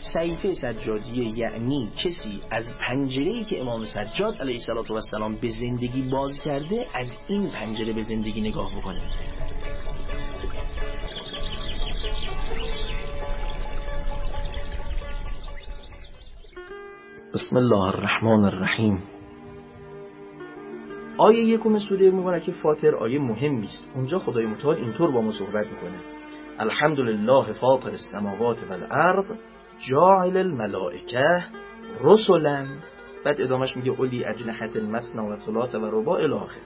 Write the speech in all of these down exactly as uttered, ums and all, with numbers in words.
صحیفه سجادیه یعنی کسی از پنجره‌ای که امام سجاد علیه السلام به زندگی باز کرده از این پنجره به زندگی نگاه بکنه. بسم الله الرحمن الرحیم. آیه یکم سوره مبارکه فاطر آیه مهمی است. اونجا خدای متعال اینطور با ما صحبت میکنه: الحمدلله فاطر السماوات والارض جاعل الملائکه رسلا. بعد ادامهش میگه اولی اجنحة مثنی و ثلاث و رباع الاخر.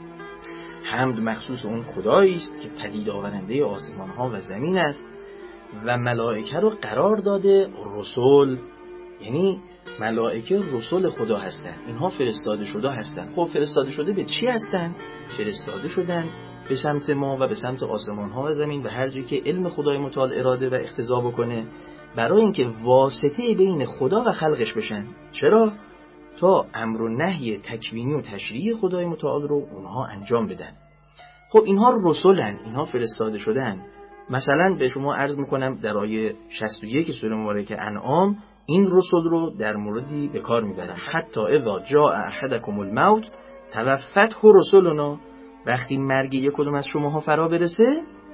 حمد مخصوص اون خدایی است که پدید آورنده آسمان ها و زمین است و ملائکه رو قرار داده رسول، یعنی ملائکه رسول خدا هستند، اینها فرستاده شده هستند. خب فرستاده شده به چی هستند؟ فرستاده شدن به سمت ما و به سمت آسمان ها و زمین و هر جایی که علم خدای متعال اراده و اقتضا بکنه، برای اینکه واسطه بین خدا و خلقش بشن. چرا؟ تا امر و نهی تکوینی و تشریعی خدای متعال رو اونها انجام بدن. خب اینها رسولن، اینها فرستاده شدن. مثلا به شما عرض میکنم در آیه شصت و یک سوره مبارکه انعام این رسول رو در موردی به کار میبرن: حتی اذا جاء احدکم الموت توفته رسولنا. وقتی مرگ یک کدوم از شماها فرا برسه،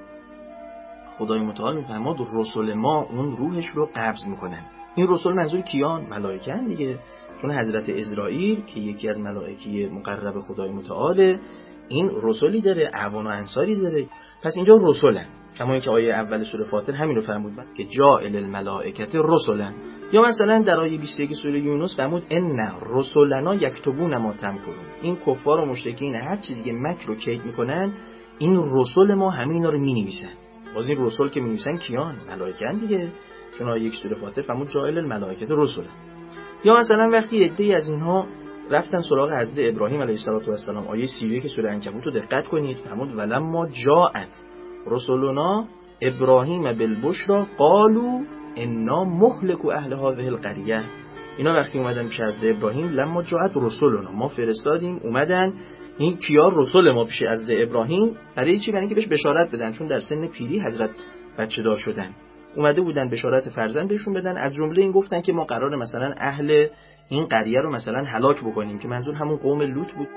خدای متعال میفرماد رسول ما اون روحش رو قبض میکنن. این رسول منظور کیان؟ ملائکه ان دیگه، چون حضرت اسرائیل که یکی از ملائکه مقرب خدای متعاله این رسولی داره، اعوان و انصاری داره. پس اینجا رسولن، کما اینکه آیه اول سوره فاطر همین رو فرمود که جاعل الملائکه رسولن. یا مثلا در آیه بیست و یک سوره یونس فرمود ان رسولنا یکتبون ما تمکرون. این کفار و مشرکین هر چیزی که مکر و کید میکنن، این رسول ما همه اینا رو مینویسن. باز این رسول که مینویسن کیان؟ ملائکه ان دیگه، چون آیه یک سوره فاطر فرمود جاعل الملائکه رسولن. یا مثلا وقتی عده‌ای از اینها رفتن سراغ حضرت ابراهیم علیه السلام، آیه سی و یک سوره عنکبوت رو دقت کنید، فرمود ولما جاءت رسولنا ابراهیم بالبشرا قالوا انا مهلك اهل هذه القريه. اینا وقتی اومدن پیش حضرت ابراهیم، لما جاءت رسولنا، ما فرستادیم اومدن این کیا رسول ما پیش حضرت ابراهیم، برای چی؟ برای اینکه بهش بشارت بدن، چون در سن پیری حضرت بچه دار شدن، اومده بودن بشارت فرزند بهشون بدن. از جمله این گفتن که ما قراره مثلا اهل این قریه رو مثلا هلاک بکنیم، که منظور همون قوم لوط بود.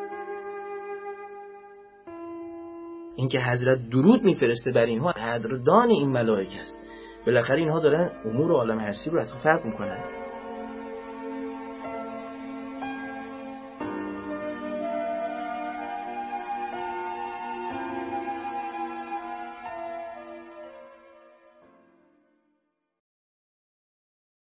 اینکه حضرت درود میفرسته بر اینها قدردان این ملائکه است. بالاخره اینها دارن امور عالم هستی رو حتی فرق میکنن.